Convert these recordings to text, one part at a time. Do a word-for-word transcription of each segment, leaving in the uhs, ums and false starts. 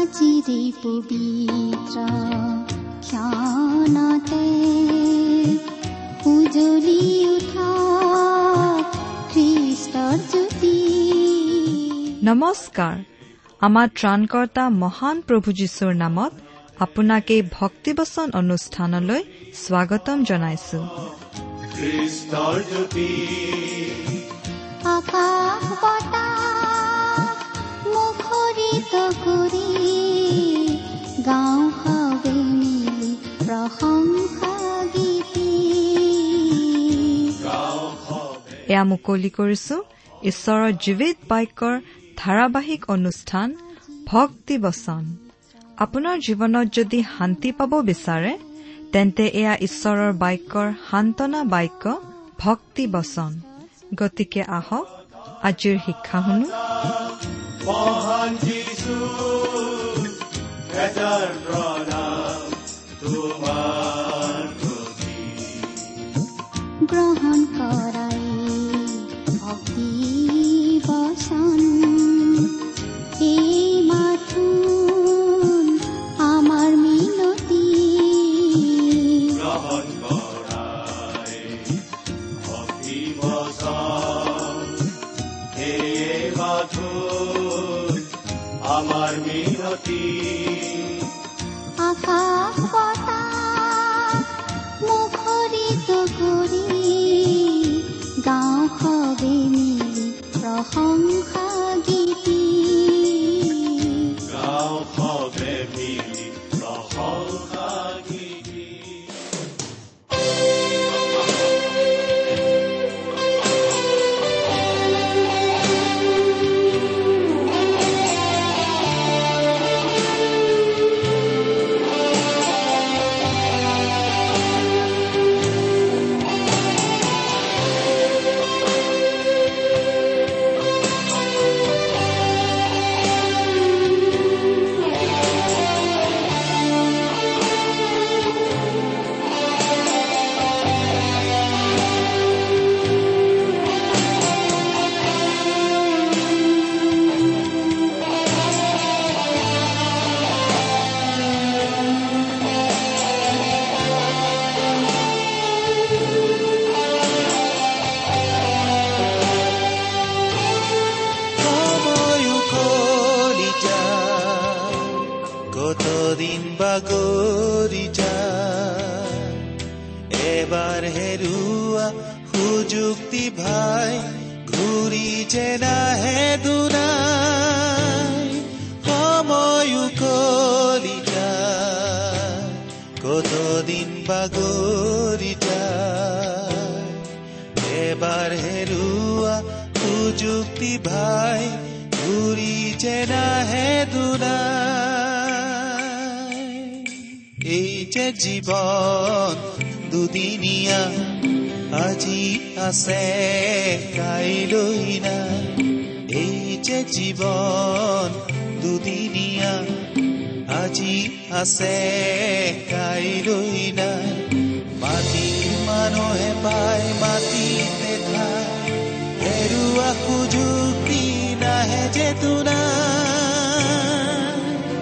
আজিৰে পবিত্ৰ ক্ষণতে উজলি উঠা খ্ৰীষ্টৰ জ্যোতি। নমস্কাৰ। আমাৰ ত্ৰাণকৰ্তা মহান প্ৰভু যীশুৰ নামত আপোনাক এই ভক্তিবচন অনুষ্ঠানলৈ স্বাগতম জনাইছো। খ্ৰীষ্টৰ জ্যোতি আকাশ বতাহ মুখৰিত কৰি গাঁও হাৱে মিলি প্ৰশংসা গীতি। এয়া মুকলি কৰিছো ঈশ্বৰৰ জীৱিত বাক্যৰ ধাৰাবাহিক অনুষ্ঠান ভক্তি বচন। আপোনাৰ জীৱনত যদি শান্তি পাব বিচাৰে তেন্তে এয়া ঈশ্বৰৰ বাক্যৰ সান্তনা বাক্য ভক্তি বচন। গতিকে আহক আজিৰ শিক্ষা শুনো। মহান যীশু হেজাৰ প্ৰণাম তোমাৰ প্ৰতি। গ্ৰহণ কৰাই ভক্তি বচন এই মাথো আমাৰ মিনতি। গ্ৰহণ কৰাই ভক্তি বচন এই মাথো আমাৰ মিনতি। আকাশ বতাহ মুখৰিত কৰি গাঁও হাৱে মিলি প্ৰশংসা গীতি। গাঁও হাৱে মিলি প্ৰশংসা গীতি। কতদিন বাগৰি যায় এবাৰ হেৰুৱা সুযুক্তি ভাই ঘূৰি যে নাহে দুনাই। সময় উকলি যায় কতদিন বাগৰি যায় এবাৰ হেৰুৱা সুযুক্তি ভাই ঘূৰি যে নাহে দুনাই। এই যে জীৱন দুদিনীয়া আজি আছে কাইলৈ নাই। এই যে জীৱন দুদিনীয়া আজি আছে কাইলৈ নাই। মাটি মানুহে পায় মাটিতে ঠাই হেৰুৱা সুযোগি নাহে যে দুনাই।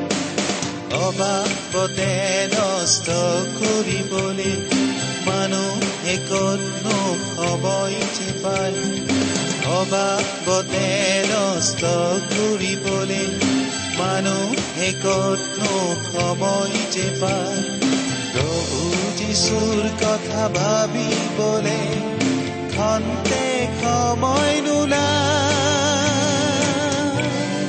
অবাবতে নষ্ট কৰিবলৈ মানুহে ক'তনো সময় যে পায়। অবাবতে নষ্ট কৰিবলৈ মানুহে ক'তনো সময় যে পায়। প্ৰভু যীশুৰ কথা ভাবিবলে খন্তে সময় নোলায়।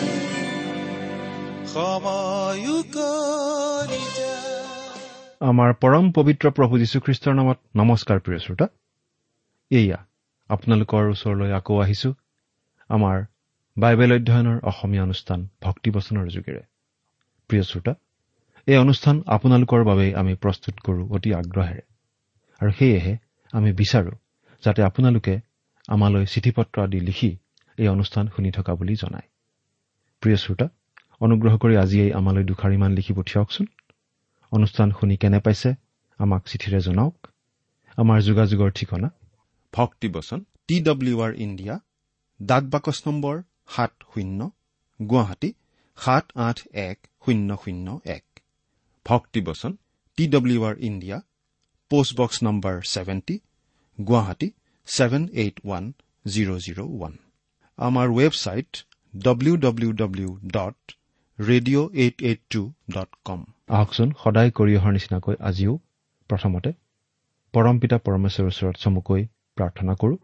সময় কৰি যায়। আমাৰ পৰম পবিত্ৰ প্ৰভু যীশুখ্ৰীষ্টৰ নামত নমস্কাৰ প্ৰিয় শ্ৰোতা। এয়া আপোনালোকৰ ওচৰলৈ আকৌ আহিছো আমাৰ বাইবেল অধ্যয়নৰ অসমীয়া অনুষ্ঠান ভক্তিবচনৰ যোগেৰে। প্ৰিয় শ্ৰোতা, এই অনুষ্ঠান আপোনালোকৰ বাবে আমি প্ৰস্তুত কৰো অতি আগ্ৰহেৰে, আৰু সেয়েহে আমি বিচাৰো যাতে আপোনালোকে আমালৈ চিঠি পত্ৰ আদি লিখি এই অনুষ্ঠান শুনি থকা বুলি জনায়। প্ৰিয় শ্ৰোতা, অনুগ্ৰহ কৰি আজিয়েই আমালৈ দুখাৰিমান লিখি পঠিয়াওকচোন। অনুষ্ঠান শুনি কেনে পাইছে আমাক চিঠিৰে জনাওক। আমাৰ যোগাযোগৰ ঠিকনা ভক্তিবচন টি ডব্লিউ আৰ ইণ্ডিয়া, ডাক বাকচ নম্বৰ সাত শূন্য, গুৱাহাটী সাত আঠ এক শূন্য শূন্য এক। ভক্তিবচন T W R India, postbox number seventy, Guwahati seven eight one zero' zero' one. আমাৰ website W W W dot radio' eight eight two dot com. আহকচোন সদায় কৰি অহাৰ নিচিনাকৈ আজিও প্ৰথমতে পৰমপিতা পৰমেশ্বৰৰ ওচৰত চমুকৈ প্ৰাৰ্থনা কৰোঁ।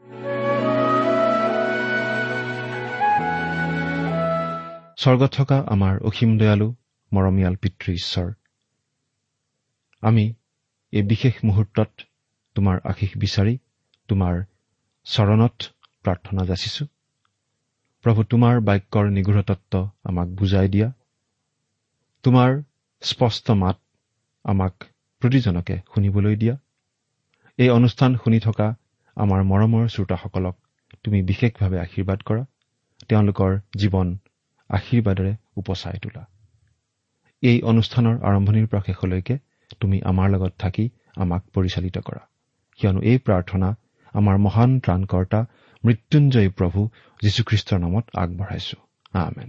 স্বৰ্গত থকা আমাৰ অসীম দয়ালু মৰমীয়াল পিতৃ ঈশ্বৰ, আমি এই বিশেষ মুহূৰ্তত তোমাৰ আশীষ বিচাৰি তোমাৰ চৰণত প্ৰাৰ্থনা যাচিছো। প্ৰভু, তোমাৰ বাক্যৰ নিগূঢ় তত্ত্ব আমাক বুজাই দিয়া, তোমাৰ স্পষ্ট মাত আমাক প্ৰতিজনকে শুনিবলৈ দিয়া। এই অনুষ্ঠান শুনি থকা আমাৰ মৰমৰ শ্ৰোতাসকলক তুমি বিশেষভাৱে আশীৰ্বাদ কৰা, তেওঁলোকৰ জীৱন আশীৰ্বাদেৰে উপচাই তোলা। এই অনুষ্ঠানৰ আৰম্ভণিৰ পৰা শেষলৈকে তুমি আমাৰ লগত থাকি আমাক পৰিচালিত কৰা, কিয়নো এই প্ৰাৰ্থনা আমাৰ মহান ত্ৰাণকৰ্তা মৃত্যুঞ্জয়ী প্ৰভু যীশুখ্ৰীষ্টৰ নামত আগবঢ়াইছো। আমেন।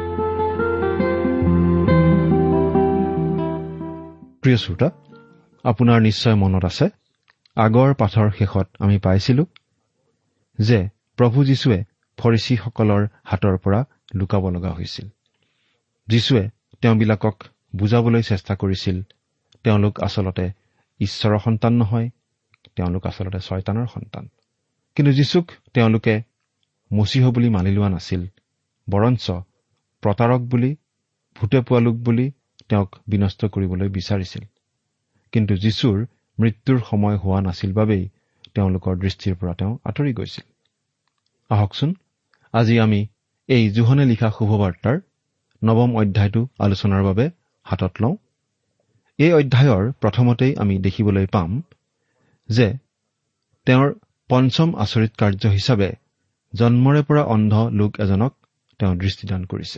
প্ৰিয় শ্ৰোতা, আপোনাৰ নিশ্চয় মনত আছে, আগৰ পাঠৰ শেষত আমি পাইছিলো যে প্ৰভু যীশুৱে ফৰিচীসকলৰ হাতৰ পৰা লুকাব লগা হৈছিল। যীশুৱে তেওঁবিলাকক বুজাবলৈ চেষ্টা কৰিছিল তেওঁলোক আচলতে ঈশ্বৰৰ সন্তান নহয়, তেওঁলোক আচলতে শয়তানৰ সন্তান। কিন্তু যীশুক তেওঁলোকে মচীহ বুলি মানি লোৱা নাছিল, বৰঞ্চ প্ৰতাৰক বুলি, ভূতে পোৱা লোক বুলি তেওঁক বিনষ্ট কৰিবলৈ বিচাৰিছিল। কিন্তু যীশুৰ মৃত্যুৰ সময় হোৱা নাছিল বাবেই তেওঁলোকৰ দৃষ্টিৰ পৰা তেওঁ আঁতৰি গৈছিল। আহকচোন আজি আমি এই যোহনে লিখা শুভবাৰ্তাৰ নৱম অধ্যায়টো আলোচনাৰ বাবে হাতত লওঁ। এই অধ্যায়ৰ প্ৰথমতেই আমি দেখিবলৈ পাম যে তেওঁৰ পঞ্চম আচৰিত কাৰ্য হিচাপে জন্মৰে পৰা অন্ধ লোক এজনক তেওঁ দৃষ্টিদান কৰিছে।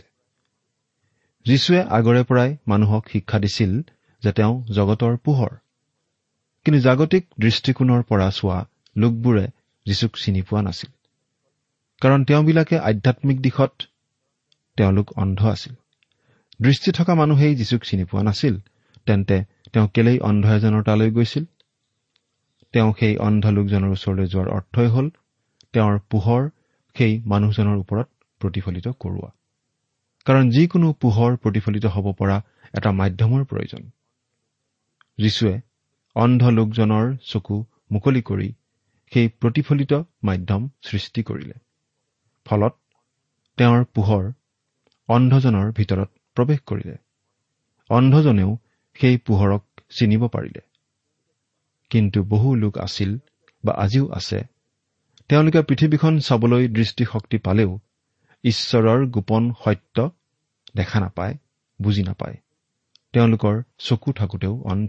যীশুৱে আগৰে পৰাই মানুহক শিক্ষা দিছিল যে তেওঁ জগতৰ পোহৰ, কিন্তু জাগতিক দৃষ্টিকোণৰ পৰা চোৱা লোকবোৰে যীশুক চিনি পোৱা নাছিল, কাৰণ তেওঁবিলাকে আধ্যাত্মিক দিশত তেওঁলোক অন্ধ আছিল। দৃষ্টি থকা মানুহেই যীশুক চিনি পোৱা নাছিল, তেন্তে তেওঁ কেলেই অন্ধ এজনৰ তালৈ গৈছিল? তেওঁ সেই অন্ধ লোকজনৰ ওচৰলৈ যোৱাৰ অৰ্থই হ'ল তেওঁৰ পোহৰ সেই মানুহজনৰ ওপৰত প্ৰতিফলিত কৰোৱা, কাৰণ যিকোনো পোহৰ প্ৰতিফলিত হ'ব পৰা এটা মাধ্যমৰ প্ৰয়োজন। যীশুৱে অন্ধ লোকজনৰ চকু মুকলি কৰি সেই প্ৰতিফলিত মাধ্যম সৃষ্টি কৰিলে। ফলত তেওঁৰ পোহৰ অন্ধজনৰ ভিতৰত প্ৰৱেশ কৰিলে। অন্ধজনেও সেই পোহৰক চিনিব পাৰিলে। কিন্তু বহু লোক আছিল বা আজিও আছে, তেওঁলোকে পৃথিৱীখন চাবলৈ দৃষ্টিশক্তি পালেও ঈশ্বৰৰ গোপন সত্য দেখা নাপায়, বুজি নাপায়। তেওঁলোকৰ চকু থাকোঁতেও অন্ধ।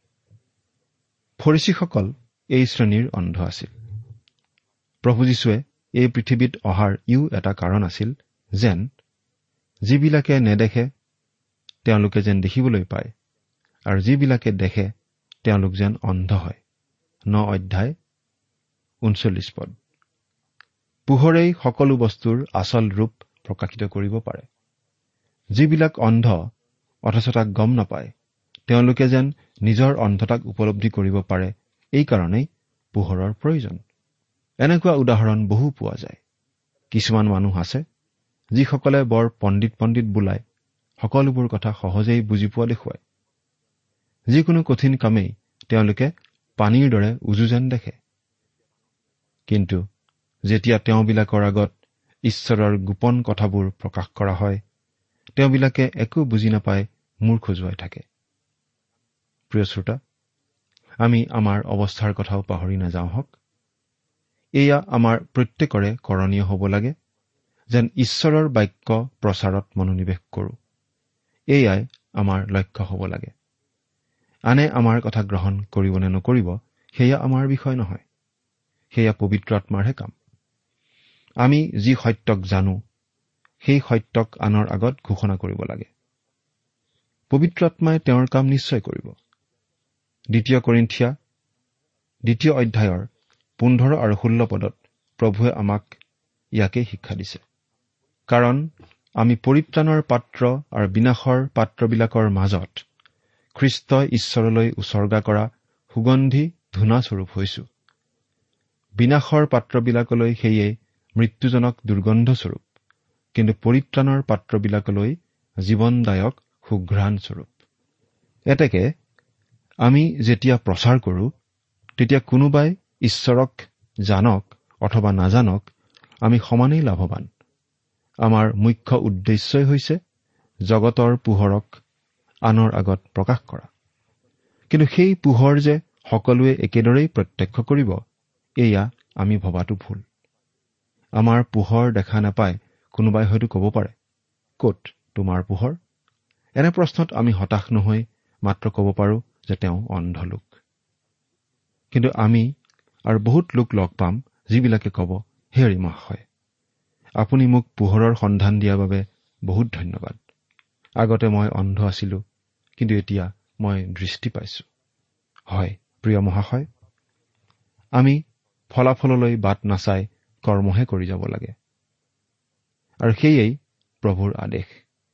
ফৰিচীসকল এই শ্ৰেণীৰ অন্ধ আছিল। প্ৰভু যীশুৱে এই পৃথিৱীত অহাৰ ইও এটা কাৰণ আছিল, যেন যিবিলাকে নেদেখে তেওঁলোকে যেন দেখিবলৈ পায়, আৰু যিবিলাকে দেখে তেওঁলোক যেন অন্ধ হয়। ন অধ্যায় ঊনচল্লিছ পদ। পোহৰেই সকলো বস্তুৰ আচল ৰূপ প্ৰকাশিত কৰিব পাৰে। যিবিলাক অন্ধ অথচ তাক গম নাপায়, তেওঁলোকে যেন নিজৰ অন্ধতাক উপলব্ধি কৰিব পাৰে, এই কাৰণেই পোহৰৰ প্ৰয়োজন। এনেকুৱা উদাহৰণ বহু পোৱা যায়। কিছুমান মানুহ আছে যিসকলে বৰ পণ্ডিত পণ্ডিত বোলাই সকলোবোৰ কথা সহজেই বুজি পোৱা দেখুৱায়। যিকোনো কঠিন কামেই তেওঁলোকে পানীৰ দৰে উজু যেন দেখে। কিন্তু যেতিয়া তেওঁবিলাকৰ আগত ঈশ্বৰৰ গোপন কথাবোৰ প্ৰকাশ কৰা হয়, তেওঁবিলাকে একো বুজি নাপায়, মূৰ খজুৱাই থাকে। প্ৰিয় শ্ৰোতা, আমি আমাৰ অৱস্থাৰ কথাও পাহৰি নাযাওঁ হওক। এয়া আমাৰ প্ৰত্যেকৰে কৰণীয় হ'ব লাগে, যেন ঈশ্বৰৰ বাক্য প্ৰচাৰত মনোনিৱেশ কৰোঁ। এয়াই আমাৰ লক্ষ্য হ'ব লাগে। আনে আমাৰ কথা গ্ৰহণ কৰিব নে নকৰিব সেয়া আমাৰ বিষয় নহয়, সেয়া পবিত্ৰ আত্মাৰহে কাম। আমি যি সত্যক জানো সেই সত্যক আনৰ আগত ঘোষণা কৰিব লাগে। পবিত্ৰ আত্মাই তেওঁৰ কাম নিশ্চয় কৰিব। দ্বিতীয় কৰিন্থিয়া দ্বিতীয় অধ্যায়ৰ পোন্ধৰ আৰু ষোল্ল পদত প্ৰভুৱে আমাক ইয়াকেই শিক্ষা দিছে। কাৰণ আমি পৰিত্ৰাণৰ পাত্ৰ আৰু বিনাশৰ পাত্ৰবিলাকৰ মাজত খ্ৰীষ্টই ঈশ্বৰলৈ উচৰ্গা কৰা সুগন্ধি ধূনাস্বৰূপ হৈছো। বিনাশৰ পাত্ৰবিলাকলৈ সেয়ে মৃত্যুজনক দুৰ্গন্ধস্বৰূপ, কিন্তু পৰিত্ৰাণৰ পাত্ৰবিলাকলৈ জীৱনদায়ক সুঘ্ৰাণস্বৰূপ। এতেকে আমি যেতিয়া প্ৰচাৰ কৰোঁ, তেতিয়া কোনোবাই ঈশ্বৰক জানক অথবা নাজানক, আমি সমানেই লাভৱান। আমাৰ মুখ্য উদ্দেশ্যই হৈছে জগতৰ পোহৰক আনৰ আগত প্ৰকাশ কৰা। কিন্তু সেই পোহৰ যে সকলোৱে একেদৰেই প্ৰত্যক্ষ কৰিব, এয়া আমি ভবাটো ভুল। আমাৰ পোহৰ দেখা নাপায় কোনোবাই হয়তো ক'ব পাৰে, ক'ত তোমাৰ পোহৰ? এনে প্ৰশ্নত আমি হতাশ নহৈ মাত্ৰ ক'ব পাৰোঁ যে তেওঁ অন্ধ লোক। কিন্তু আমি আৰু বহুত লোক লগ পাম যিবিলাকে ক'ব, হে মহাশয়, আপুনি মোক পোহৰৰ সন্ধান দিয়াৰ বাবে বহুত ধন্যবাদ। আগতে মই অন্ধ আছিলো, কিন্তু এতিয়া মই দৃষ্টি পাইছো। হয় প্ৰিয় মহাশয়, আমি ফলাফললৈ বাট নাচাই কৰ্মহে কৰি যাব লাগে, আৰু সেয়েই প্ৰভুৰ আদেশ।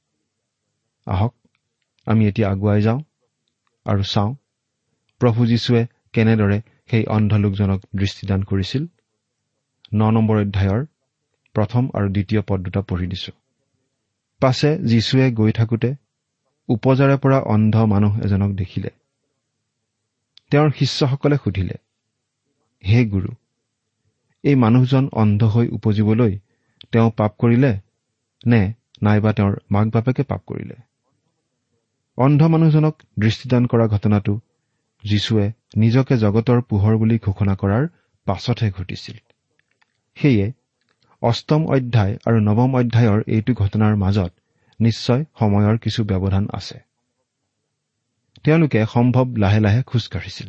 আহক আমি এতিয়া আগুৱাই যাওঁ আৰু চাওঁ প্ৰভু যীশুৱে কেনেদৰে সেই অন্ধ লোকজনক দৃষ্টিদান কৰিছিল। ন নম্বৰ অধ্যায়ৰ প্ৰথম আৰু দ্বিতীয় পদ দুটা পঢ়ি দিছো। পাছে যীশুৱে গৈ থাকোতে উপজাৰে পৰা অন্ধ মানুহ এজনক দেখিলে। তেওঁৰ শিষ্যসকলে সুধিলে, হে গুৰু, এই মানুহজন অন্ধ হৈ উপজিবলৈ তেওঁ পাপ কৰিলে নে নাইবা তেওঁৰ মাক বাপেকে পাপ কৰিলে? অন্ধ মানুহজনক দৃষ্টিদান কৰা ঘটনাটো যীশুৱে নিজকে জগতৰ পোহৰ বুলি ঘোষণা কৰাৰ পাছতহে ঘটিছিল। সেয়ে অষ্টম অধ্যায় আৰু নৱম অধ্যায়ৰ এইটো ঘটনাৰ মাজত নিশ্চয় সময়ৰ কিছু ব্যৱধান আছে। তেওঁলোকে সম্ভৱ লাহে লাহে খোজকাঢ়িছিল।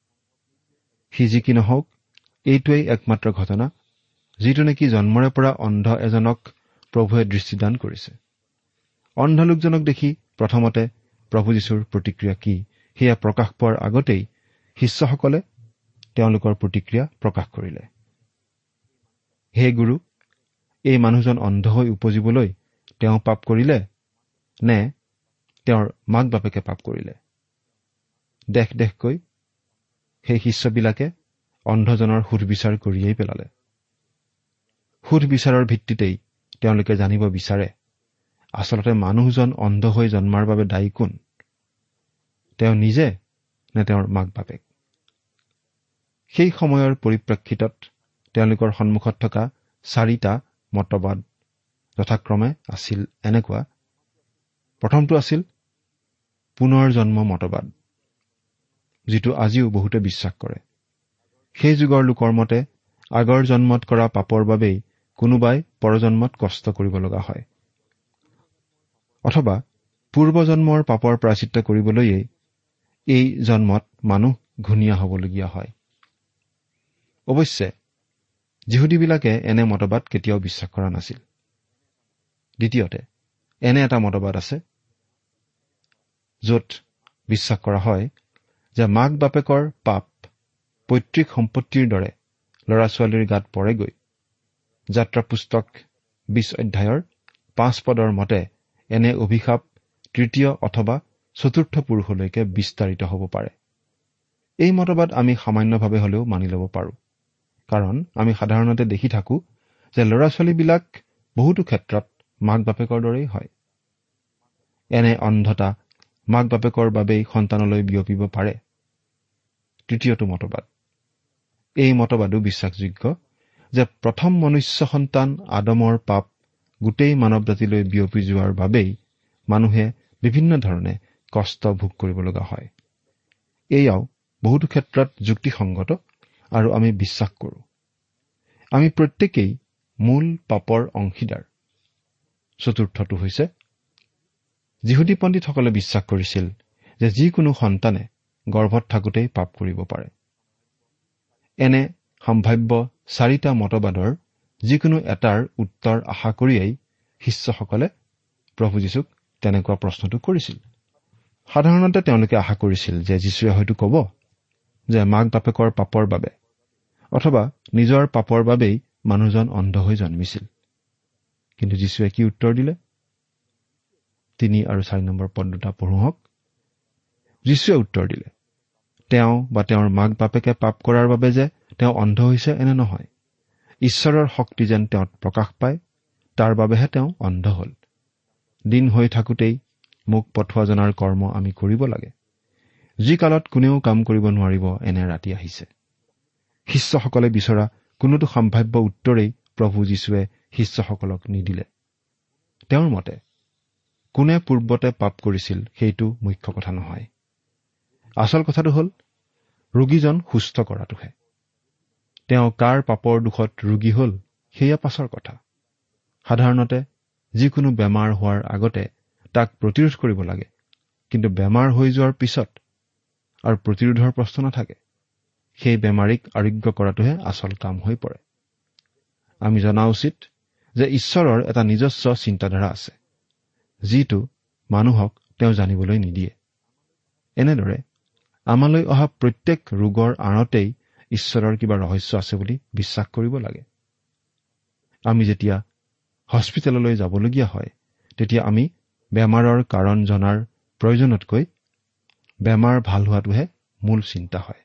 সি যি কি নহওক, এইটোৱেই একমাত্ৰ ঘটনা যিটো নেকি জন্মৰে পৰা অন্ধ এজনক প্ৰভুৱে দৃষ্টিদান কৰিছে। অন্ধ লোকজনক দেখি প্ৰথমতে প্ৰভু যীশুৰ প্ৰতিক্ৰিয়া কি সেয়া প্ৰকাশ পোৱাৰ আগতেই শিষ্যসকলে তেওঁলোকৰ প্ৰতিক্ৰিয়া প্ৰকাশ কৰিলে। হে গুৰু, এই মানুহজন অন্ধ হৈ উপজিবলৈ তেওঁ পাপ কৰিলে নে তেওঁৰ মাক বাপেকে পাপ কৰিলে? দেশ দেশকৈ সেই শিষ্যবিলাকে অন্ধজনৰ সুধবিচাৰ কৰিয়েই পেলালে। সুধবিচাৰৰ ভিত্তিতেই তেওঁলোকে জানিব বিচাৰে আচলতে মানুহজন অন্ধ হৈ জন্মাৰ বাবে দায়ী কোন, তেওঁ নিজে নে তেওঁৰ মাক বাপেক? সেই সময়ৰ পৰিপ্ৰেক্ষিতত তেওঁলোকৰ সন্মুখত থকা চাৰিটা মতবাদ যথাক্ৰমে আছিল এনেকুৱা। প্ৰথমটো আছিল পুনৰ জন্ম মতবাদ, যিটো আজিও বহুতে বিশ্বাস কৰে। সেই যুগৰ লোকৰ মতে আগৰ জন্মত কৰা পাপৰ বাবেই কোনোবাই পৰজন্মত কষ্ট কৰিব লগা হয়, অথবা পূৰ্বজন্মৰ পাপৰ প্ৰায়চিত্ত কৰিবলৈয়ে এই জন্মত মানুহ ঘূণীয়া হবলগীয়া হয়। অৱশ্যে যিহুদীবিলাকে এনে মতবাদ কেতিয়াও বিশ্বাস কৰা নাছিল। দ্বিতীয়তে এনে এটা মতবাদ আছে য'ত বিশ্বাস কৰা হয় যে মাক বাপেকৰ পাপ পৈতৃক সম্পত্তিৰ দৰে ল'ৰা ছোৱালীৰ গাত পৰেগৈ। যাত্ৰা পুস্তক বিশ অধ্যায়ৰ পাঁচ পদৰ মতে এনে অভিশাপ তৃতীয় অথবা চতুৰ্থ পুৰুষলৈকে বিস্তাৰিত হ'ব পাৰে। এই মতবাদ আমি সামান্যভাৱে হলেও মানি ল'ব পাৰোঁ, কাৰণ আমি সাধাৰণতে দেখি থাকো যে ল'ৰা ছোৱালীবিলাক বহুতো ক্ষেত্ৰত মাক বাপেকৰ দৰেই হয়। এনে অন্ধতা মাক বাপেকৰ বাবেই সন্তানলৈ বিয়পিব পাৰে। তৃতীয়টো মতবাদ, এই মতবাদো বিশ্বাসযোগ্য যে প্ৰথম মনুষ্য সন্তান আদমৰ পাপ গোটেই মানৱ জাতিলৈ বিয়পি যোৱাৰ বাবেই মানুহে বিভিন্ন ধৰণে কষ্ট ভোগ কৰিব লগা হয়। এয়াও বহুতো ক্ষেত্ৰত যুক্তিসংগত আৰু আমি বিশ্বাস কৰোঁ। আমি প্ৰত্যেকেই মূল পাপৰ অংশীদাৰ। চতুৰ্থটো হৈছে যিহুদী পণ্ডিতসকলে বিশ্বাস কৰিছিল যে যিকোনো সন্তানে গৰ্ভত থাকোঁতেই পাপ কৰিব পাৰে। এনে সম্ভাৱ্য চাৰিটা মতবাদৰ যিকোনো এটাৰ উত্তৰ আশা কৰিয়েই শিষ্যসকলে প্ৰভু যীশুক তেনেকুৱা প্ৰশ্নটো কৰিছিল। সাধাৰণতে তেওঁলোকে আশা কৰিছিল যে যীশুৱে হয়তো ক'ব যে মাক বাপেকৰ পাপৰ বাবে অথবা নিজৰ পাপৰ বাবেই মানুহজন অন্ধ হৈ জন্মিছিল। কিন্তু যীশুৱে কি উত্তৰ দিলে তিনি আৰু চাৰি নম্বৰ পদ দুটা পঢ়ো হওক। যীশুৱে উত্তৰ দিলে, তেওঁ বা তেওঁৰ মাক বাপেকে পাপ কৰাৰ বাবে যে তেওঁ অন্ধ হৈছে এনে নহয়, ঈশ্বৰৰ শক্তি যেন তেওঁত প্ৰকাশ পায় তাৰ বাবেহে তেওঁ অন্ধ হল। দিন হৈ থাকোঁতেই মোক পঠোৱা জনাৰ কৰ্ম আমি কৰিব লাগে। যি কালত কোনেও কাম কৰিব নোৱাৰিব এনে ৰাতি আহিছে। শিষ্যসকলে বিচৰা কোনোটো সম্ভাৱ্য উত্তৰেই প্ৰভু যীশুৱে শিষ্যসকলক নিদিলে। তেওঁৰ মতে কোনে পূৰ্বতে পাপ কৰিছিল সেইটো মুখ্য কথা নহয়। আচল কথাটো হ'ল ৰোগীজন সুস্থ কৰাটোহে। তেওঁ কাৰ পাপৰ দুখত ৰোগী হল সেয়া পাছৰ কথা। সাধাৰণতে যিকোনো বেমাৰ হোৱাৰ আগতে তাক প্ৰতিৰোধ কৰিব লাগে, কিন্তু বেমাৰ হৈ যোৱাৰ পিছত আৰু প্ৰতিৰোধৰ প্ৰশ্ন নাথাকে। সেই বেমাৰীক আৰোগ্য কৰাটোহে আচল কাম হৈ পৰে। আমি জনা উচিত যে ঈশ্বৰৰ এটা নিজস্ব চিন্তাধাৰা আছে, যিটো মানুহক তেওঁ জানিবলৈ নিদিয়ে। এনেদৰে আমালৈ অহা প্ৰত্যেক ৰোগৰ আঁৰতেই ঈশ্বৰৰ কিবা ৰহস্য আছে বুলি বিশ্বাস কৰিব লাগে। আমি যেতিয়া হস্পিটেললৈ যাবলগীয়া হয় তেতিয়া আমি বেমাৰৰ কাৰণ জনাৰ প্ৰয়োজনতকৈ বেমাৰ ভাল হোৱাটোহে মূল চিন্তা হয়।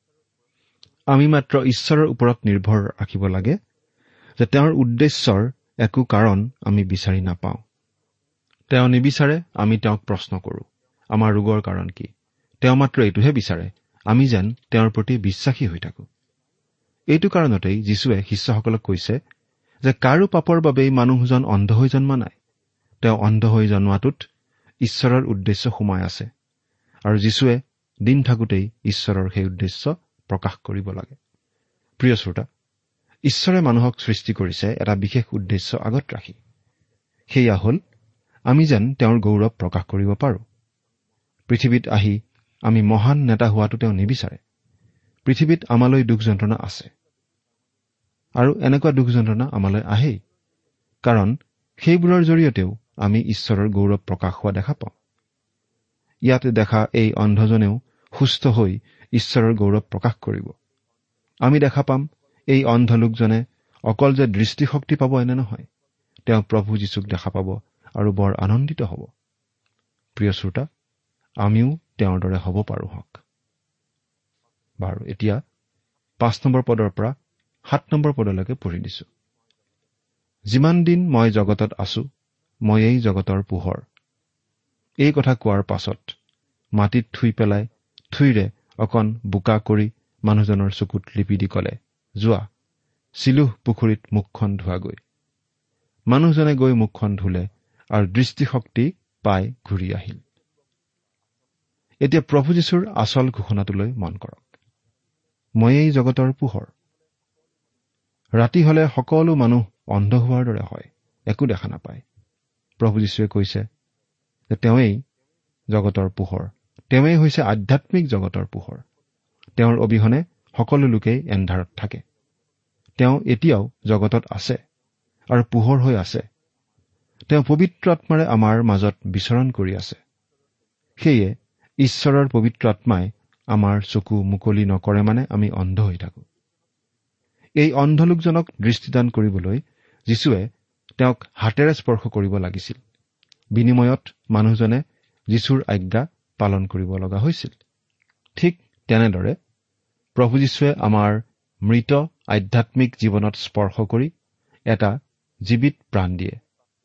আমি মাত্ৰ ঈশ্বৰৰ ওপৰত নিৰ্ভৰ ৰাখিব লাগে যে তেওঁৰ উদ্দেশ্যৰ একো কাৰণ আমি বিচাৰি নাপাওঁ। তেওঁ নিবিচাৰে আমি তেওঁক প্ৰশ্ন কৰোঁ, আমাৰ ৰোগৰ কাৰণ কি। তেওঁ মাত্ৰ এইটোহে বিচাৰে আমি যেন তেওঁৰ প্ৰতি বিশ্বাসী হৈ থাকোঁ। এইটো কাৰণতেই যীশুৱে শিষ্যসকলক কৈছে যে কাৰো পাপৰ বাবেই মানুহজন অন্ধ হৈ জন্মা নাই। তেওঁ অন্ধ হৈ জন্মাটোত ঈশ্বৰৰ উদ্দেশ্য সোমাই আছে, আৰু যীশুৱে দিন থাকোঁতেই ঈশ্বৰৰ সেই উদ্দেশ্য প্ৰকাশ কৰিব লাগে। প্ৰিয় শ্ৰোতা, ঈশ্বৰে মানুহক সৃষ্টি কৰিছে এটা বিশেষ উদ্দেশ্য আগত ৰাখি। সেয়া হ'ল আমি যেন তেওঁৰ গৌৰৱ প্ৰকাশ কৰিব পাৰোঁ। পৃথিৱীত আহি আমি মহান নেতা হোৱাটো তেওঁ নিবিচাৰে। পৃথিৱীত আমালৈ দুখ যন্ত্ৰণা আছে, আৰু এনেকুৱা দুখ যন্ত্ৰণা আমালৈ আহেই, কাৰণ সেইবোৰৰ জৰিয়তেও আমি ঈশ্বৰৰ গৌৰৱ প্ৰকাশ হোৱা দেখা পাওঁ। ইয়াত দেখা এই অন্ধজনেও সুস্থ হৈ ঈশ্বৰৰ গৌৰৱ প্ৰকাশ কৰিব। আমি দেখা পাম এই অন্ধ লোকজনে অকল যে দৃষ্টিশক্তি পাব এনে নহয়, তেওঁ প্ৰভু যীশুক দেখা পাব আৰু বৰ আনন্দিত হ'ব। প্ৰিয় শ্ৰোতা, আমিও তেওঁৰ দৰে হ'ব পাৰোঁ হওক। বাৰু এতিয়া পাঁচ নম্বৰ পদৰ পৰা সাত নম্বৰ পদলৈকে পঢ়ি দিছো। যিমান দিন মই জগতত আছো, ময়েই জগতৰ পোহৰ। এই কথা কোৱাৰ পাছত মাটিত থুই পেলাই থুইৰে অকণ বোকা কৰি মানুহজনৰ চকুত লিপি দি কলে, যোৱা, চিলুহ পুখুৰীত মুখখন ধোৱাগৈ। মানুহজনে গৈ মুখখন ধুলে আৰু দৃষ্টিশক্তি পাই ঘূৰি আহিল। এতিয়া প্ৰভু যীশুৰ আচল ঘোষণাটোলৈ মন কৰক। ময়েই জগতৰ পোহৰ। ৰাতি হলে সকলো মানুহ অন্ধ হোৱাৰ দৰে হয়, একো দেখা নাপায়। প্ৰভু যীশুৱে কৈছে যে তেওঁৱেই জগতৰ পোহৰ, তেওঁৱেই হৈছে আধ্যাত্মিক জগতৰ পোহৰ। তেওঁৰ অবিহনে সকলো লোকেই এন্ধাৰত থাকে। তেওঁ এতিয়াও জগতত আছে আৰু পোহৰ হৈ আছে। তেওঁ পবিত্ৰ আত্মাৰে আমাৰ মাজত বিচৰণ কৰি আছে। সেয়ে ঈশ্বৰৰ পবিত্ৰ আত্মাই আমাৰ চকু মুকলি নকৰে মানে আমি অন্ধ হৈ থাকো। এই অন্ধ লোকজনক দৃষ্টিদান কৰিবলৈ যীশুৱে তেওঁক হাতেৰে স্পৰ্শ কৰিব লাগিছিল। বিনিময়ত মানুহজনে যীশুৰ আজ্ঞা পালন কৰিব লগা হৈছিল। ঠিক তেনেদৰে প্ৰভু যীশুৱে আমাৰ মৃত আধ্যাত্মিক জীৱনত স্পৰ্শ কৰি এটা জীৱিত প্ৰাণ দিয়ে।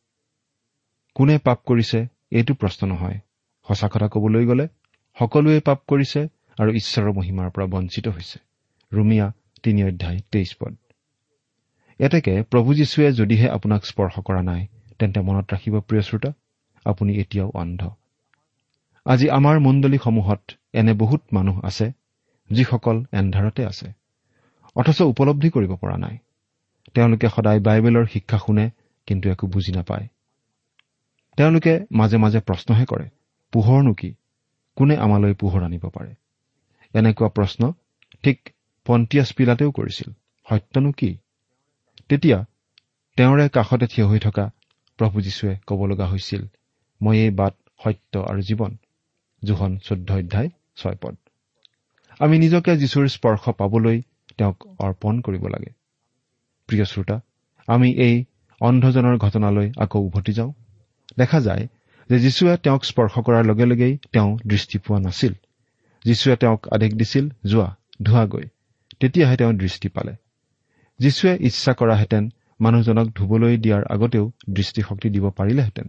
কোনে পাপ কৰিছে এইটো প্ৰশ্ন নহয়। সঁচা কথা কবলৈ গ'লে সকলোৱে পাপ কৰিছে আৰু ঈশ্বৰৰ মহিমাৰ পৰা বঞ্চিত হৈছে। ৰোমিয়া তিনি অধ্যায় তেইছ পদ। এতেকে প্ৰভু যীশুৱে যদিহে আপোনাক স্পৰ্শ কৰা নাই, তেন্তে মনত ৰাখিব প্ৰিয় শ্ৰোতা, আপুনি এতিয়াও অন্ধ। আজি আমাৰ মণ্ডলীসমূহত এনে বহুত মানুহ আছে যিসকল এন্ধাৰতে আছে, অথচ উপলব্ধি কৰিব পৰা নাই। তেওঁলোকে সদায় বাইবেলৰ শিক্ষা শুনে, কিন্তু একো বুজি নাপায়। তেওঁলোকে মাজে মাজে প্ৰশ্নহে কৰে, পোহৰনো কি? কোনে আমালৈ পোহৰ আনিব পাৰে? এনেকুৱা প্ৰশ্ন ঠিক পন্তিয়াছ পিলাতেও কৰিছিল, সত্যনো কি? তেতিয়া তেওঁৰে কাষতে থিয় হৈ থকা প্ৰভু যীশুৱে ক'ব লগা হৈছিল, মই এই বাট, সত্য আৰু জীৱন। যোহন চৈধ্য অধ্যায় ছয় পদ। আমি নিজকে যীশুৰ স্পৰ্শ পাবলৈ তেওঁক অৰ্পণ কৰিব লাগে। প্ৰিয় শ্ৰোতা, আমি এই অন্ধজনৰ ঘটনালৈ আকৌ উভতি যাওঁ। দেখা যায় যে যীশুৱে তেওঁক স্পৰ্শ কৰাৰ লগে লগেই তেওঁ দৃষ্টি পোৱা নাছিল। যীশুৱে তেওঁক আদেশ দিছিল, যোৱা, ধোৱাগৈ। তেতিয়াহে তেওঁ দৃষ্টি পালে। যীশুৱে ইচ্ছা কৰাহেঁতেন মানুহজনক ধুবলৈ দিয়াৰ আগতেও দৃষ্টিশক্তি দিব পাৰিলেহেঁতেন।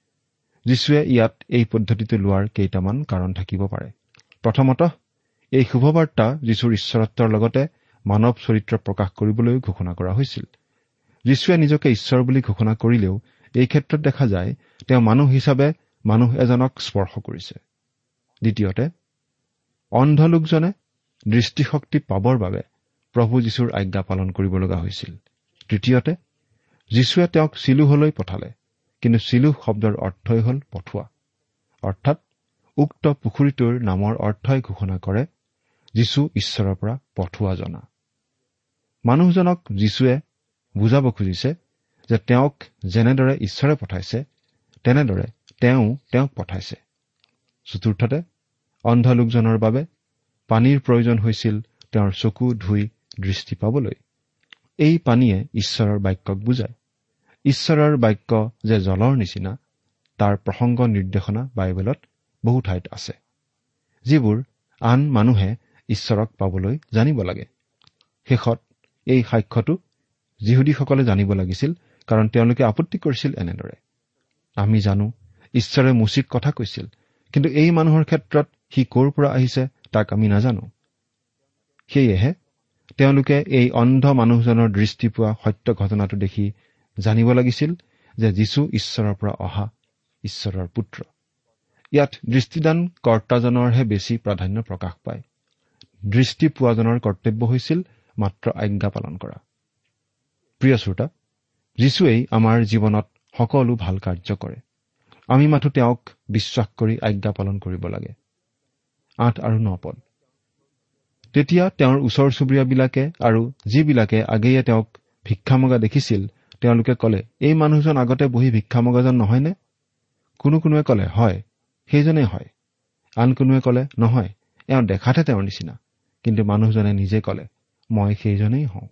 যীশুৱে ইয়াত এই পদ্ধতিটো লোৱাৰ কেইটামান কাৰণ থাকিব পাৰে। প্ৰথমতঃ এই শুভবাৰ্তা যীশুৰ ঈশ্বৰত্বৰ লগতে মানৱ চৰিত্ৰ প্ৰকাশ কৰিবলৈও ঘোষণা কৰা হৈছিল। যীশুৱে নিজকে ঈশ্বৰ বুলি ঘোষণা কৰিলেও এই ক্ষেত্ৰত দেখা যায় তেওঁ মানুহ হিচাপে মানুহ এজনক স্পৰ্শ কৰিছে। দ্বিতীয়তে, অন্ধ লোকজনে দৃষ্টিশক্তি পাবৰ বাবে প্ৰভু যীশুৰ আজ্ঞা পালন কৰিব লগা হৈছিল। তৃতীয়তে, যীশুৱে তেওঁক চিলুহলৈ পঠালে, কিন্তু চিলুহ শব্দৰ অৰ্থই হল পঠোৱা। অৰ্থাৎ উক্ত পুখুৰীটোৰ নামৰ অৰ্থই ঘোষণা কৰে যীশু ঈশ্বৰৰ পৰা পঠোৱা জনা। মানুহজনক যীশুৱে বুজাব খুজিছে যে তেওঁক যেনেদৰে ঈশ্বৰে পঠাইছে তেনেদৰে তেওঁ তেওঁক পঠাইছে। চতুৰ্থতে, অন্ধ লোকজনৰ বাবে পানীৰ প্ৰয়োজন হৈছিল তেওঁৰ চকু ধুই দৃষ্টি পাবলৈ। এই পানীয়ে ঈশ্বৰৰ বাক্যক বুজায়। ঈশ্বৰৰ বাক্য যে জলৰ নিচিনা তাৰ প্ৰসংগ নিৰ্দেশনা বাইবেলত বহু ঠাইত আছে, যিবোৰ আন মানুহে ঈশ্বৰক পাবলৈ জানিব লাগে। শেষত এই সাক্ষ্যটো যিহুদীসকলে জানিব লাগিছিল, কাৰণ তেওঁলোকে আপত্তি কৰিছিল এনেদৰে, আমি জানো ঈশ্বৰে মুচিক কথা কৈছিল, কিন্তু এই মানুহৰ ক্ষেত্ৰত সি ক'ৰ পৰা আহিছে তাক আমি নাজানো। সেয়েহে তেওঁলোকে এই অন্ধ মানুহজনৰ দৃষ্টি পোৱা সত্য ঘটনাটো দেখি জানিব লাগিছিল যে যীশু ঈশ্বৰৰ পৰা অহা ঈশ্বৰৰ পুত্ৰ। ইয়াত দৃষ্টিদান কৰ্তাজনৰহে বেছি প্ৰাধান্য প্ৰকাশ পায়। দৃষ্টি পোৱাজনৰ কৰ্তব্য হৈছিল মাত্ৰ আজ্ঞা পালন কৰা। প্ৰিয় শ্ৰোতা, যীশুৱেই আমাৰ জীৱনত সকলো ভাল কাৰ্য কৰে। আমি মাথো তেওঁক বিশ্বাস কৰি আজ্ঞা পালন কৰিব লাগে। আঠ আৰু ন পদ। তেতিয়া তেওঁৰ ওচৰ চুবুৰীয়াবিলাকে আৰু যিবিলাকে আগেয়ে তেওঁক ভিক্ষা মগা দেখিছিল তেওঁলোকে কলে, এই মানুহজন আগতে বহি ভিক্ষা মগাজন নহয়নে? কোনো কোনোৱে কলে, হয়, সেইজনেই হয়। আন কোনোৱে কলে, নহয়, এওঁ দেখাতহে তেওঁৰ নিচিনা। কিন্তু মানুহজনে নিজে কলে, মই সেইজনেই হওঁ।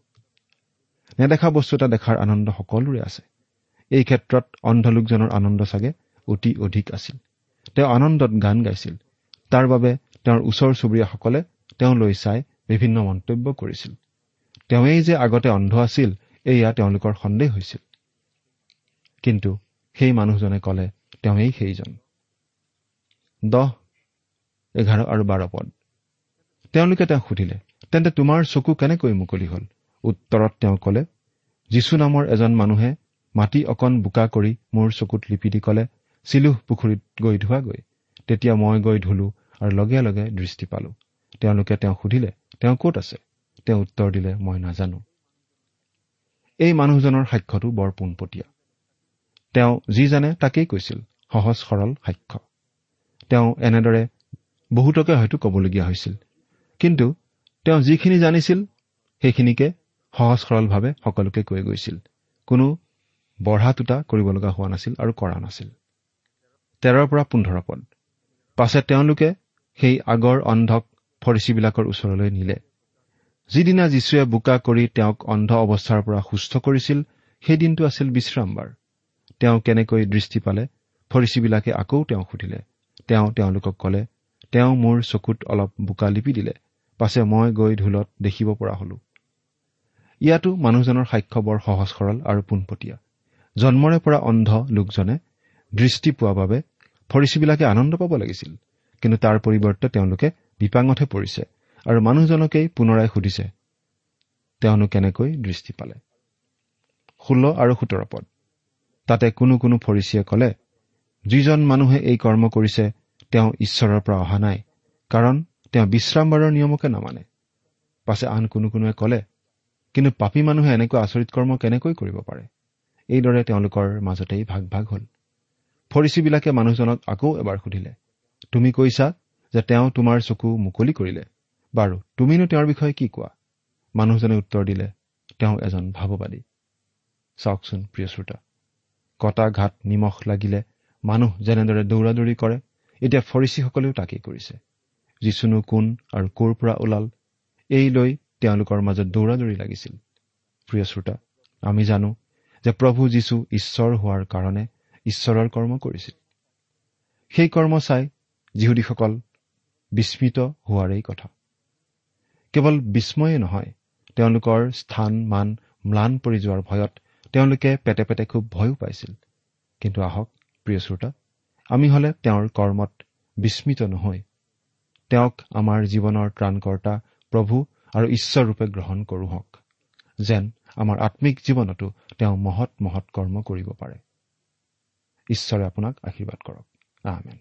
নেদেখা বস্তু এটা দেখাৰ আনন্দ সকলোৰে আছে। এই ক্ষেত্ৰত অন্ধ লোকজনৰ আনন্দ চাগে অতি অধিক আছিল। তেওঁ আনন্দত গান গাইছিল। তাৰ বাবে তেওঁৰ ওচৰ চুবুৰীয়াসকলে তেওঁলৈ চাই বিভিন্ন মন্তব্য কৰিছিল। তেওঁৱেই যে আগতে অন্ধ আছিল এয়া তেওঁলোকৰ সন্দেহ হৈছিল। কিন্তু সেই মানুহজনে কলে, তেওঁৱেই সেইজন। দহ, এঘাৰ আৰু বাৰ পদ। তেওঁলোকে তেওঁক সুধিলে, তেন্তে তোমাৰ চকু কেনেকৈ মুকলি হল? উত্তৰত তেওঁ কলে, যীশু নামৰ এজন মানুহে মাটি অকণ বোকা কৰি মোৰ চকুত লিপি দি কলে, চিলুহ পুখুৰীত গৈ ধোৱাগৈ। তেতিয়া মই গৈ ধুলো আৰু লগে লগে দৃষ্টি পালো। তেওঁলোকে তেওঁক সুধিলে, তেওঁ ক'ত আছে? তেওঁ উত্তৰ দিলে, মই নাজানো। এই মানুহজনৰ সাক্ষ্যটো বৰ পোনপটীয়া। তেওঁ যি জানে তাকেই কৈছিল, সহজ সৰল সাক্ষ্য। তেওঁ এনেদৰে বহুতকে হয়তো কবলগীয়া হৈছিল, কিন্তু তেওঁ যিখিনি জানিছিল সেইখিনিকে সহজ সৰলভাৱে সকলোকে কৈ গৈছিল। কোনো বঢ়া টুটা কৰিব লগা হোৱা নাছিল আৰু কৰা নাছিল। তেৰৰ পৰা পোন্ধৰ পদ। পাছে তেওঁলোকে সেই আগৰ অন্ধক ফৰিচীবিলাকৰ ওচৰলৈ নিলে। যিদিনা যীশুৱে বোকা কৰি তেওঁক অন্ধ অৱস্থাৰ পৰা সুস্থ কৰিছিল সেই দিনটো আছিল বিশ্ৰামবাৰ। তেওঁ কেনেকৈ দৃষ্টি পালে ফৰিচীবিলাকে আকৌ তেওঁক সুধিলে। তেওঁ তেওঁলোকক কলে, তেওঁ মোৰ চকুত অলপ বোকা লিপি দিলে, পাছে মই গৈ ধুলত দেখিব পৰা হলো। ইয়াতো মানুহজনৰ সাক্ষ্য বৰ সহজ সৰল আৰু পোনপটীয়া। জন্মৰে পৰা অন্ধ লোকজনে দৃষ্টি পোৱা বাবে ফৰিচীবিলাকে আনন্দ পাব লাগিছিল, কিন্তু তাৰ পৰিৱৰ্তে তেওঁলোকে বিপাঙতহে পৰিছে আৰু মানুহজনকেই পুনৰাই সুধিছে, তেওঁনো কেনেকৈ দৃষ্টি পালে? ষোল্ল আৰু সোতৰ পদ। তাতে কোনো কোনো ফৰিচীয়ে কলে, যিজন মানুহে এই কৰ্ম কৰিছে তেওঁ ঈশ্বৰৰ পৰা অহা নাই, কাৰণ তেওঁ বিশ্ৰামবাৰৰ নিয়মকে নামানে। পাছে আন কোনো কোনোৱে কলে, কিন্তু পাপী মানুহে এনেকুৱা আচৰিত কৰ্ম কেনেকৈ কৰিব পাৰে? এইদৰে তেওঁলোকৰ মাজতেই ভাগ ভাগ হল। ফৰিচীবিলাকে মানুহজনক আকৌ এবাৰ সুধিলে, তুমি কৈছা যে তেওঁ তোমাৰ চকু মুকলি কৰিলে, বাৰু তুমিনো তেওঁৰ বিষয়ে কি কোৱা? মানুহজনে উত্তৰ দিলে, তেওঁ এজন ভাৱবাদী। চাওকচোন প্ৰিয় শ্ৰোতা, কটা ঘাট নিমখ লাগিলে মানুহ যেনেদৰে দৌৰাদৌৰি কৰে, এতিয়া ফৰিচীসকলেও তাকেই কৰিছে। যীশুনো কোন আৰু ক'ৰ পৰা ওলাল, এই লৈ তেওঁলোকৰ মাজত দৌৰাদৌৰি লাগিছিল। প্ৰিয় শ্ৰোতা, আমি জানো যে প্ৰভু যীশু ঈশ্বৰ হোৱাৰ কাৰণে ঈশ্বৰৰ কৰ্ম কৰিছিল। সেই কৰ্ম চাই যিহুদীসকল বিস্মিত হোৱাৰেই কথা। কেৱল বিস্ময়ে নহয়, তেওঁলোকৰ স্থান মান ম্লান পৰি যোৱাৰ ভয়ত তেওঁলোকে পেটে পেটে খুব ভয়ো পাইছিল। কিন্তু আহক প্ৰিয় শ্ৰোতা, আমি হলে তেওঁৰ কৰ্মত বিস্মিত নহৈ তেওঁক আমাৰ জীৱনৰ ত্ৰাণকৰ্তা প্ৰভু আৰু ঈশ্বৰৰূপে গ্ৰহণ কৰোঁ হওক, যেন আমাৰ আত্মিক জীৱনতো তেওঁ মহৎ মহৎ কৰ্ম কৰিব পাৰে। ঈশ্বৰে আপোনাক আশীৰ্বাদ কৰক। আমেন।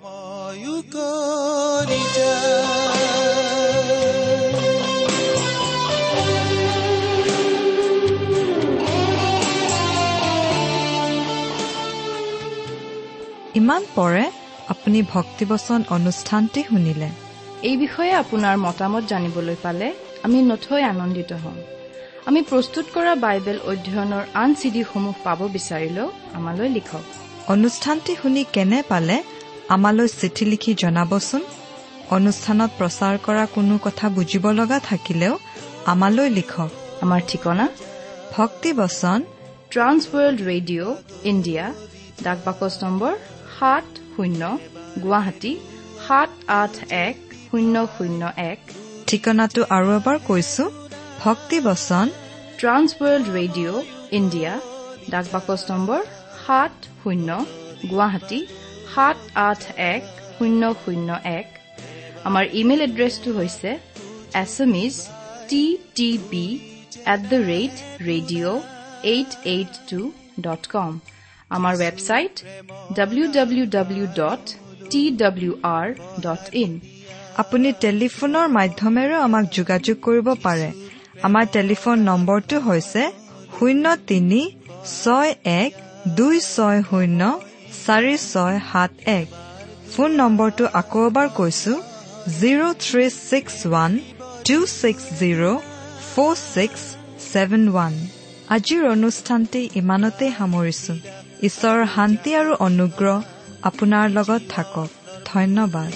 ইমান পৰে আপুনি ভক্তিবচন অনুষ্ঠানটি শুনিলে। এই বিষয়ে আপোনাৰ মতামত জানিবলৈ পালে আমি নথৈ আনন্দিত হ'ম। আমি প্ৰস্তুত কৰা বাইবেল অধ্যয়নৰ আন চিডিসমূহ পাব বিচাৰিলেও আমালৈ লিখক। অনুষ্ঠানটি শুনি কেনে পালে আমালৈ চিঠি লিখি জনাবচোন। অনুষ্ঠানত প্ৰচাৰ কৰা কোনো কথা বুজিব লগা থাকিলেও আমালৈ লিখক। আমাৰ ঠিকনা ভক্তিবচন, ট্ৰান্স ৱৰ্ল্ড ৰেডিঅ' ইণ্ডিয়া, ডাক বাকচ নম্বৰ সাত শূন্য গুৱাহাটী সাত আঠ এক শূন্য শূন্য এক। ঠিকনাটো আৰু এবাৰ কৈছো, ভক্তিবচন, ট্ৰান্স ৱৰ্ল্ড ৰেডিঅ' ইণ্ডিয়া, ডাক বাকচ নম্বৰ সাত শূন্য গুৱাহাটী সাত আঠ এক শূন্য শূন্য এক। আমাৰ ইমেইল এড্ৰেছটো হৈছে এছএমইজ T T B at the rate radio' eight eight two dot com. আমাৰ website W W W dot T W R dot in. আপুনি টেলিফোনৰ মাধ্যমেৰেও আমাক যোগাযোগ কৰিব পাৰে। আমাৰ টেলিফোন নম্বৰটো হৈছে শূন্য তিনি ছয় এক দুই ছয় শূন্য চাৰি ছয় সাত এক। ফোন নম্বৰটো আকৌ এবাৰ কৈছো, zero' three six one two six zero' four six seven one. আজিৰ অনুষ্ঠানটি ইমানতে সামৰিছো। ঈশ্বৰৰ শান্তি আৰু অনুগ্ৰহ আপোনাৰ লগত থাকক। ধন্যবাদ।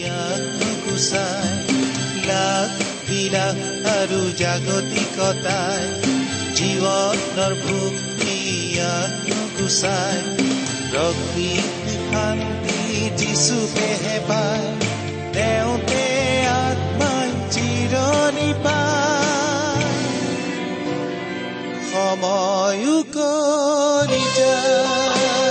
আৰু জাগতিকতাই জীৱনৰ ভক্তি গুচাই ৰক্তি শান্তি যিচুকেহে পায়, তেওঁতে আত্মাই চিৰণি পায়। সময়ো কৰি যায়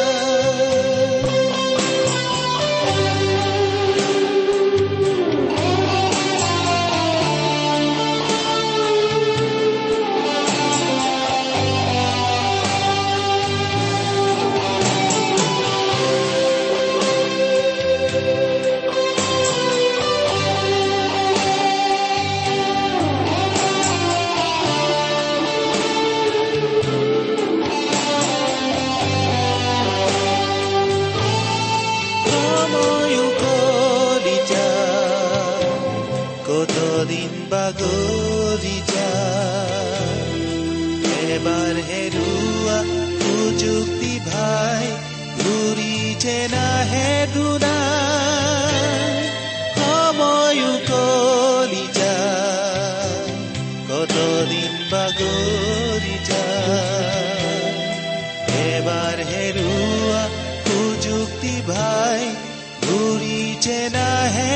এবাৰ হেৰুৱা সুযোগটি ভাই ঘূৰি যে নাহে দুনাই। সময়ো কলি যায়, কতদিন বাগৰি যায়। এবাৰ হেৰুৱা সুযোগটি ভাই ঘূৰি যে নাহে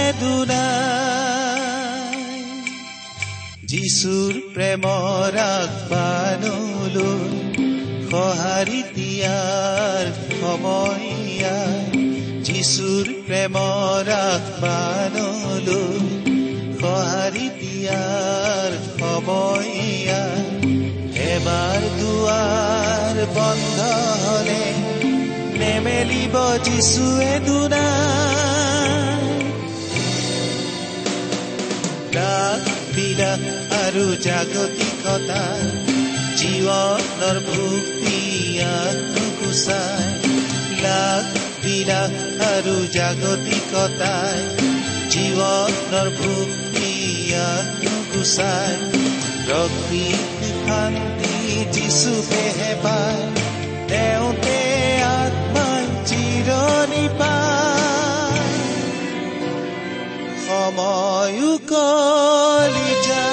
দুনাই। যিচুৰ প্ৰেমৰ আহ্বানলৈ সঁহাৰি দিয়াৰ সময়, যিচুৰ প্ৰেমৰ আহ্বানলৈ সঁহাৰি দিয়াৰ সময়। এবাৰ দুৱাৰ বন্ধ হলে নেমেলিব যিচুৱে দুনাই। ডাক বিলাস আৰু জাগতিকতা জীৱনৰ ভক্তি গুচাই। লাখ বিলাস আৰু জাগতিকতাই জীৱনৰ ভক্তি গুচাই। ৰক্তি শান্তি যিচুকেহে পায়, তেওঁতে আত্মাই চিৰণি পায়। সময়ো কলি যায়।